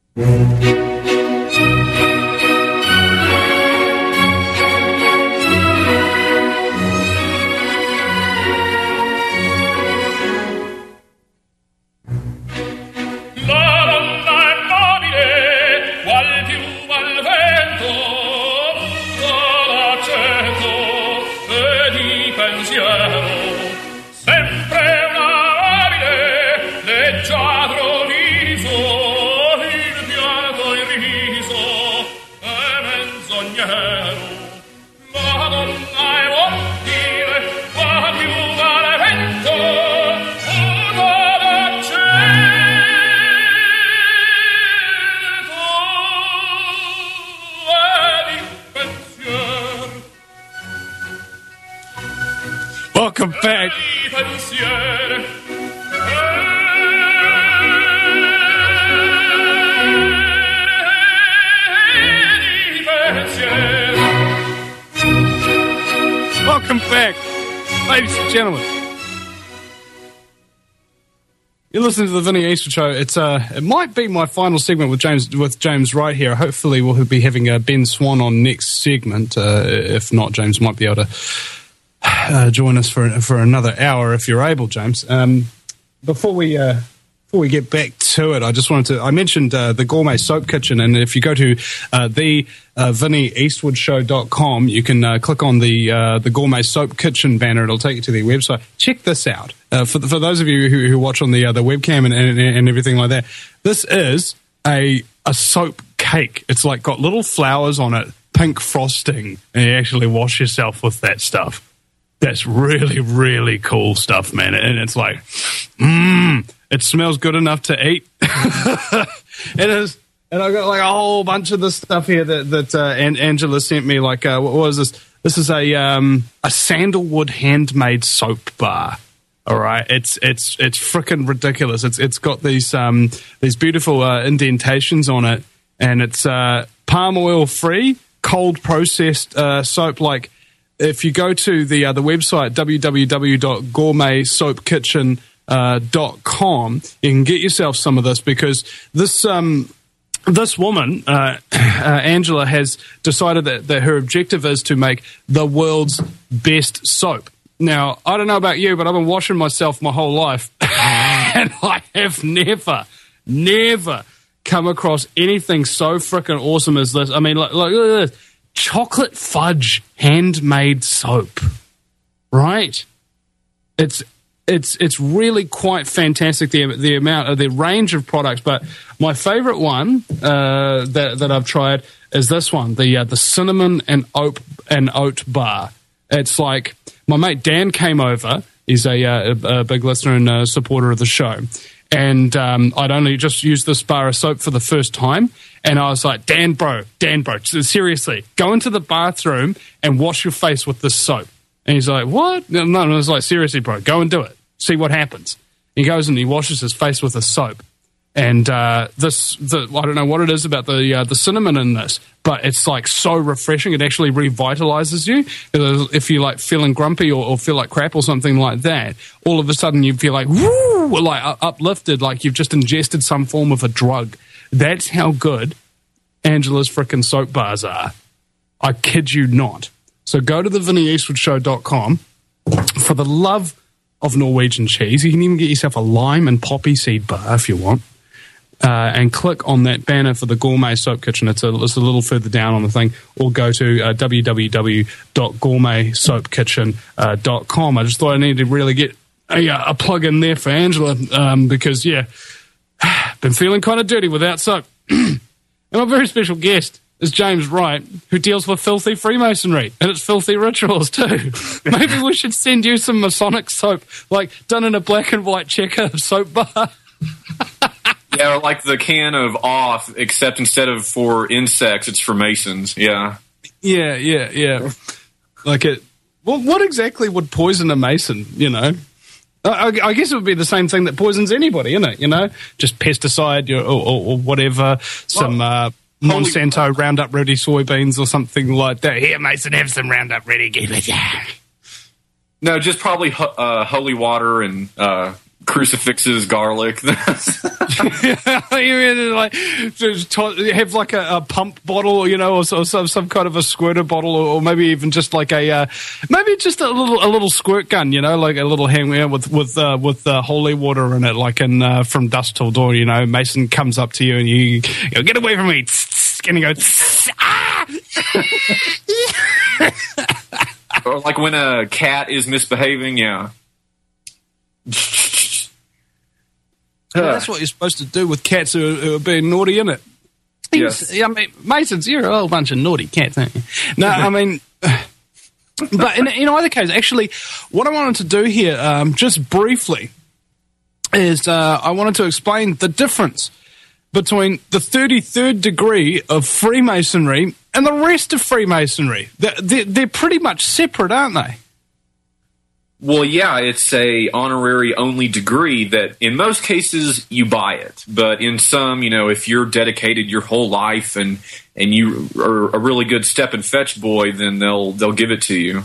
Welcome back. Welcome back, ladies and gentlemen. You're listening to the Vinny Eastwood Show. It might be my final segment with James right here. Hopefully, we'll be having Ben Swan on next segment. If not, James might be able to join us for another hour if you're able, James. Before we get back to it, I just wanted to. I mentioned the Gourmet Soap Kitchen, and if you go to the VinnyEastwoodShow.com, you can click on the Gourmet Soap Kitchen banner. It'll take you to their website. Check this out. For those of you who watch on the webcam and everything like that, this is a soap cake. It's like got little flowers on it, pink frosting, and you actually wash yourself with that stuff. That's really, really cool stuff, man. And it's like, it smells good enough to eat. It is. And I got like a whole bunch of this stuff here that Angela sent me. Like, what was this? This is a sandalwood handmade soap bar. All right, it's freaking ridiculous. It's got these beautiful indentations on it, and it's palm oil free, cold processed soap. Like, if you go to the website www.gourmetsoapkitchen.com, you can get yourself some of this, because this woman, Angela, has decided that her objective is to make the world's best soap. Now, I don't know about you, but I've been washing myself my whole life, and I have never come across anything so freaking awesome as this. I mean, look at this. Chocolate fudge handmade soap, right? It's it's really quite fantastic, the amount of the range of products. But my favorite one that I've tried is this one, the cinnamon and oat bar. It's like, my mate Dan came over. He's a big listener and supporter of the show. And I'd only just used this bar of soap for the first time. And I was like, Dan, bro, seriously, go into the bathroom and wash your face with this soap. And he's like, what? No, I was like, seriously, bro, go and do it. See what happens. He goes and he washes his face with a soap. And I don't know what it is about the cinnamon in this, but it's like so refreshing. It actually revitalizes you. If you're like feeling grumpy or feel like crap or something like that, all of a sudden you feel like, woo, like uplifted, like you've just ingested some form of a drug. That's how good Angela's frickin' soap bars are. I kid you not. So go to the VinnyEastwoodshow.com. For the love of Norwegian cheese, you can even get yourself a lime and poppy seed bar if you want. And click on that banner for the Gourmet Soap Kitchen. It's a little further down on the thing. Or go to www.gourmetsoapkitchen.com. I just thought I needed to really get a plug in there for Angela because, been feeling kind of dirty without soap. And my very special guest is James Wright, who deals with filthy Freemasonry and its filthy rituals too. Maybe we should send you some Masonic soap, like done in a black and white checker soap bar. Yeah, like the can of off, except instead of for insects, it's for Masons. Yeah. Yeah. Like it. Well, what exactly would poison a Mason? You know, I guess it would be the same thing that poisons anybody, isn't it? You know, just pesticide or whatever. Some Monsanto Roundup Ready soybeans or something like that. Here, Mason, have some Roundup Ready. Give it. No, just probably holy water and crucifixes, garlic. Like, have like a pump bottle, you know, or some kind of a squirter bottle, or maybe even just like maybe just a little squirt gun, you know, like a little hand with holy water in it, like in From Dusk Till Dawn. You know, Mason comes up to you and you go, get away from me, and he goes, ah! Or like when a cat is misbehaving, yeah. Well, that's what you're supposed to do with cats who are being naughty, isn't it? Yes. I mean, Masons, you're a whole bunch of naughty cats, aren't you? No, I mean, but in either case, actually, what I wanted to do here, just briefly, is I wanted to explain the difference between the 33rd degree of Freemasonry and the rest of Freemasonry. They're pretty much separate, aren't they? Well, yeah, it's a honorary only degree that in most cases you buy it. But in some, you know, if you're dedicated your whole life and you are a really good step and fetch boy, then they'll give it to you.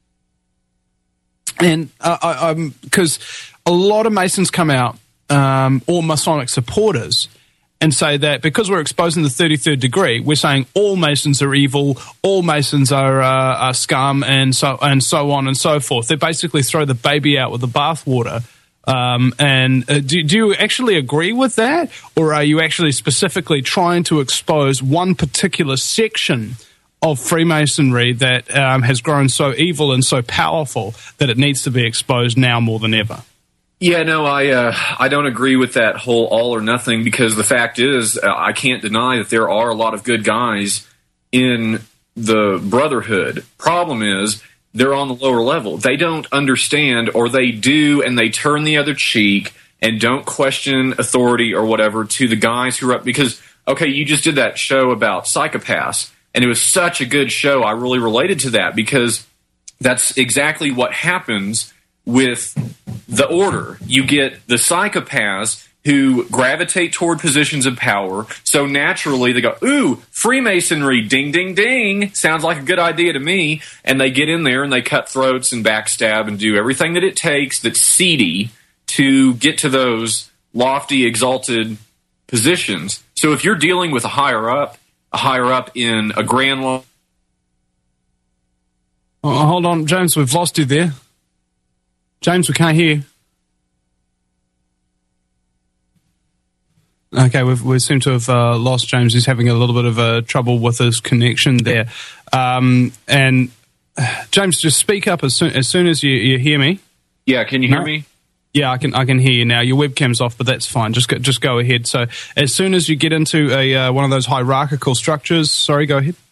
And because a lot of Masons come out, or Masonic supporters, and say that because we're exposing the 33rd degree, we're saying all Masons are evil, all Masons are scum, and so on and so forth. They basically throw the baby out with the bathwater. Do you actually agree with that, or are you actually specifically trying to expose one particular section of Freemasonry that has grown so evil and so powerful that it needs to be exposed now more than ever? Yeah, no, I don't agree with that whole all or nothing, because the fact is I can't deny that there are a lot of good guys in the Brotherhood. Problem is they're on the lower level. They don't understand, or they do, and they turn the other cheek and don't question authority or whatever to the guys who are up. Because, okay, you just did that show about psychopaths, and it was such a good show. I really related to that because that's exactly what happens with the order. You get the psychopaths who gravitate toward positions of power, so naturally they go, ooh, Freemasonry, ding, ding, ding, sounds like a good idea to me, and they get in there and they cut throats and backstab and do everything that it takes that's seedy to get to those lofty, exalted positions. So if you're dealing with a higher up in a grand law... Oh, hold on, James, we've lost you there. James, we can't hear you. Okay, we seem to have lost James. He's having a little bit of trouble with his connection there. And James, just speak up as soon as you hear me. Yeah, can you hear me? Yeah, I can hear you now. Your webcam's off, but that's fine. Just go ahead. So as soon as you get into a one of those hierarchical structures, sorry, go ahead.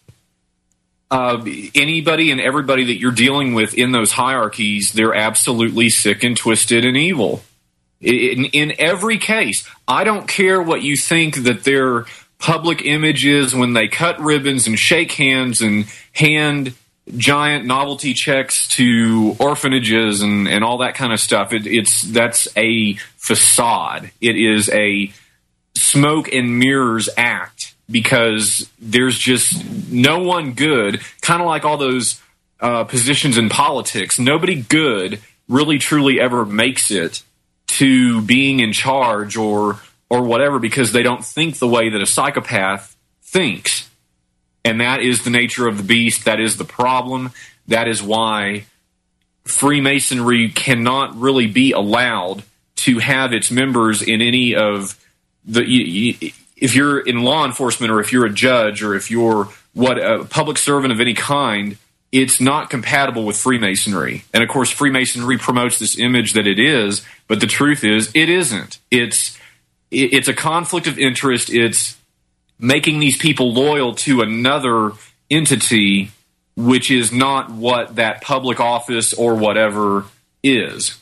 Anybody and everybody that you're dealing with in those hierarchies, they're absolutely sick and twisted and evil. In every case, I don't care what you think that their public image is when they cut ribbons and shake hands and hand giant novelty checks to orphanages and all that kind of stuff. That's a facade. It is a smoke and mirrors act, because there's just no one good, kind of like all those positions in politics. Nobody good really truly ever makes it to being in charge or whatever, because they don't think the way that a psychopath thinks. And that is the nature of the beast. That is the problem. That is why Freemasonry cannot really be allowed to have its members in any of the... If you're in law enforcement, or if you're a judge, or if you're a public servant of any kind, it's not compatible with Freemasonry. And of course, Freemasonry promotes this image that it is, but the truth is it isn't. It's a conflict of interest. It's making these people loyal to another entity, which is not what that public office or whatever is.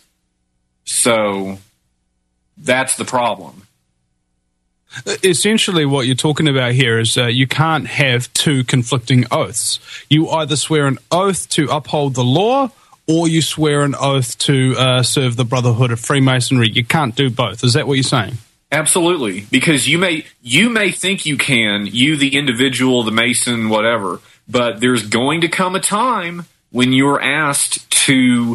So that's the problem. Essentially, what you're talking about here is you can't have two conflicting oaths. You either swear an oath to uphold the law, or you swear an oath to serve the Brotherhood of Freemasonry. You can't do both. Is that what you're saying? Absolutely, because you may think you can, you the individual, the Mason, whatever, but there's going to come a time when you're asked to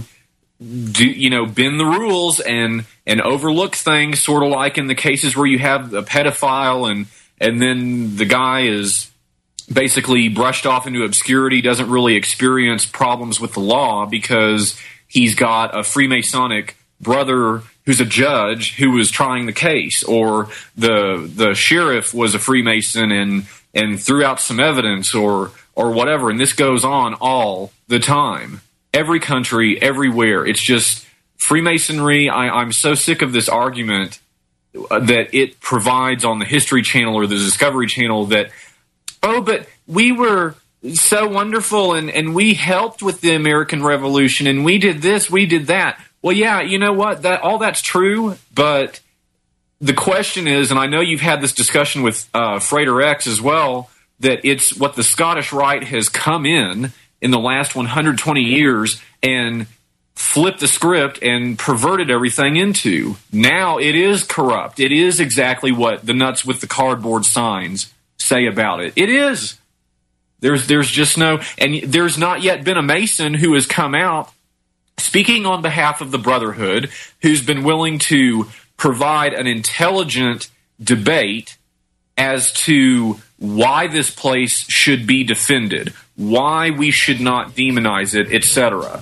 bend the rules and overlook things, sort of like in the cases where you have a pedophile and then the guy is basically brushed off into obscurity, doesn't really experience problems with the law because he's got a Freemasonic brother who's a judge who was trying the case, or the sheriff was a Freemason and threw out some evidence or whatever, and this goes on all the time. Every country, everywhere. It's just Freemasonry. I'm so sick of this argument that it provides on the History Channel or the Discovery Channel that, but we were so wonderful and we helped with the American Revolution and we did this, we did that. Well, yeah, you know what? All that's true, but the question is, and I know you've had this discussion with Frater X as well, that it's what the Scottish Rite has come in the last 120 years and flipped the script and perverted everything into. Now it is corrupt. It is exactly what the nuts with the cardboard signs say about it. It is. There's just no, and there's not yet been a Mason who has come out speaking on behalf of the Brotherhood, who's been willing to provide an intelligent debate as to why this place should be defended, why we should not demonize it, etc.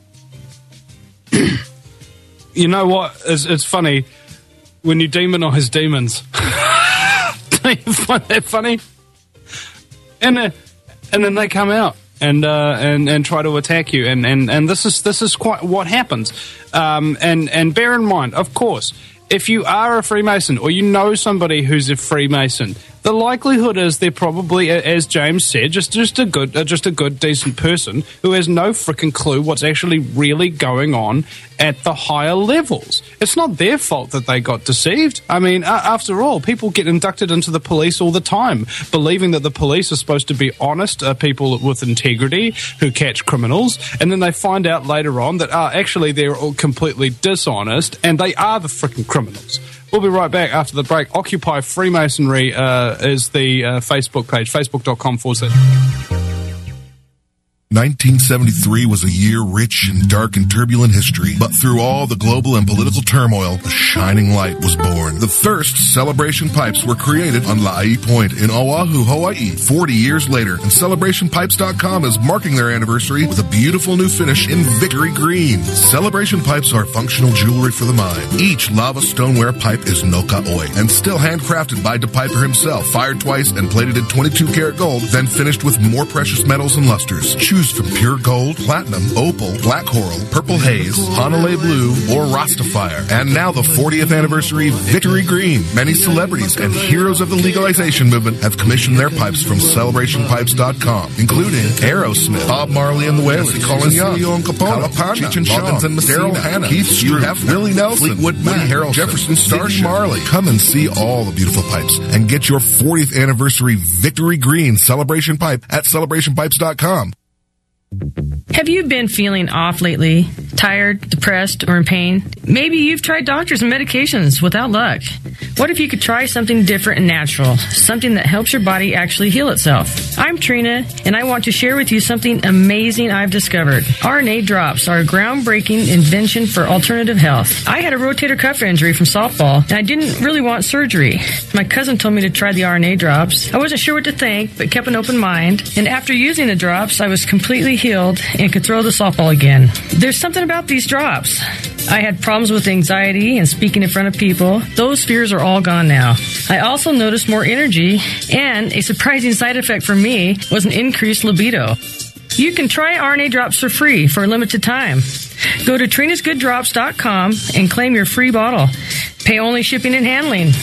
You know what? It's funny when you demonize demons. Don't you find that funny? And then they come out and try to attack you, and this is quite what happens. And bear in mind, of course, if you are a Freemason or you know somebody who's a Freemason, the likelihood is they're probably, as James said, just a good, decent person who has no frickin' clue what's actually really going on at the higher levels. It's not their fault that they got deceived. I mean, after all, people get inducted into the police all the time, believing that the police are supposed to be honest people with integrity who catch criminals, and then they find out later on that actually they're all completely dishonest and they are the frickin' criminals. We'll be right back after the break. Occupy Freemasonry is the Facebook page, facebook.com/. 1973 was a year rich in dark and turbulent history, but through all the global and political turmoil, a shining light was born. The first Celebration Pipes were created on La'i Point in Oahu, Hawaii, 40 years later, and CelebrationPipes.com is marking their anniversary with a beautiful new finish in Victory Green. Celebration Pipes are functional jewelry for the mind. Each lava stoneware pipe is no ka'oi and still handcrafted by DePiper himself, fired twice and plated in 22 karat gold, then finished with more precious metals and lusters. Choose Choose from pure gold, platinum, opal, black coral, purple haze, Hanalei blue, or Rastafire. And now the 40th anniversary Victory Green. Many celebrities and heroes of the legalization movement have commissioned their pipes from CelebrationPipes.com, including Aerosmith, Bob Marley and the Wailers, Colin Young, Calipana, Cheech and Chong, and Daryl Hannah, Keith Struth, Willie Nelson, Fleetwood Mac, Jefferson Starship, Marley. Come and see all the beautiful pipes and get your 40th anniversary Victory Green Celebration Pipe at CelebrationPipes.com. Have you been feeling off lately? Tired, depressed, or in pain? Maybe you've tried doctors and medications without luck. What if you could try something different and natural? Something that helps your body actually heal itself. I'm Trina, and I want to share with you something amazing I've discovered. RNA drops are a groundbreaking invention for alternative health. I had a rotator cuff injury from softball, and I didn't really want surgery. My cousin told me to try the RNA drops. I wasn't sure what to think, but kept an open mind. And after using the drops, I was completely healed and could throw the softball again. There's something about these drops. I had problems with anxiety and speaking in front of people. Those fears are all gone now. I also noticed more energy, and a surprising side effect for me was an increased libido. You can try RNA drops for free for a limited time. Go to TrinasGoodDrops.com and claim your free bottle. Pay only shipping and handling.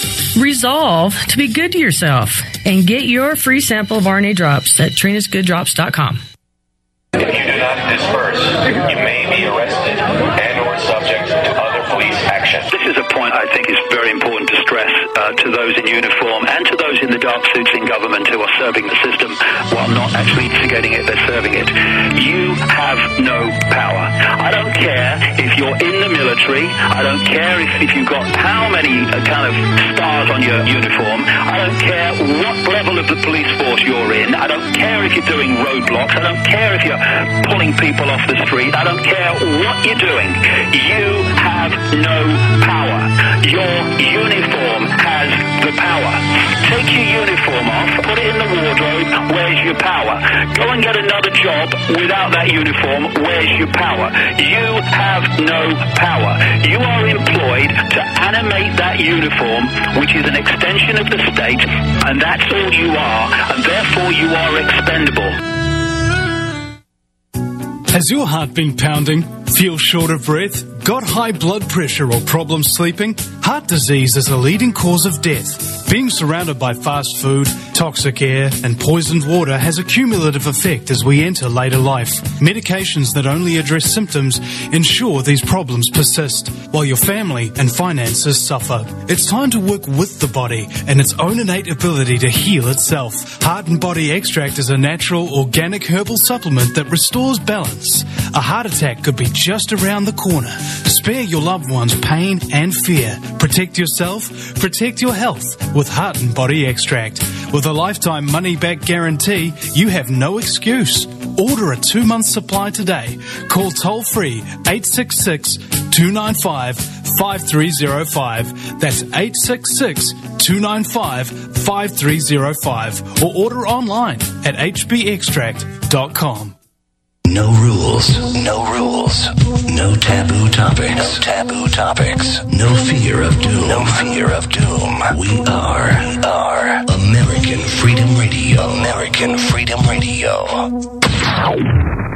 Resolve to be good to yourself and get your free sample of RNA drops at TrinasGoodDrops.com. If you do not disperse, you may be arrested and or subject to other police action. This is a point I think is very important to stress to those in uniform and to those in the dark suits in government who are serving the system while not actually instigating it, they're serving it. You have no power. I don't care if you're in the military. I don't care if you've got how many kind of stars on your uniform. I don't care what level of the police force you're in. I don't care if you're doing roadblocks. I don't care if you're pulling people off the street. I don't care what you're doing. You have no power. Your uniform has the power. Take your uniform off, put it in the wardrobe. Where's your power? Go and get another job without that uniform. Where's your power? You have no power. You are employed to animate that uniform, which is an extension of the state, and that's all you are, and therefore you are expendable. Has your heart been pounding? Feel short of breath? Got high blood pressure or problems sleeping? Heart disease is a leading cause of death. Being surrounded by fast food, toxic air, and poisoned water has a cumulative effect as we enter later life. Medications that only address symptoms ensure these problems persist, while your family and finances suffer. It's time to work with the body and its own innate ability to heal itself. Heart and Body Extract is a natural, organic herbal supplement that restores balance. A heart attack could be just around the corner. Spare your loved ones pain and fear. Protect yourself, protect your health with Heart and Body Extract. With a lifetime money-back guarantee, you have no excuse. Order a 2-month supply today. Call toll-free 866-295-5305. That's 866-295-5305. Or order online at hbextract.com. No rules. No rules. No taboo topics. No taboo topics. No fear of doom. No fear of doom. We are American Freedom Radio. American Freedom Radio.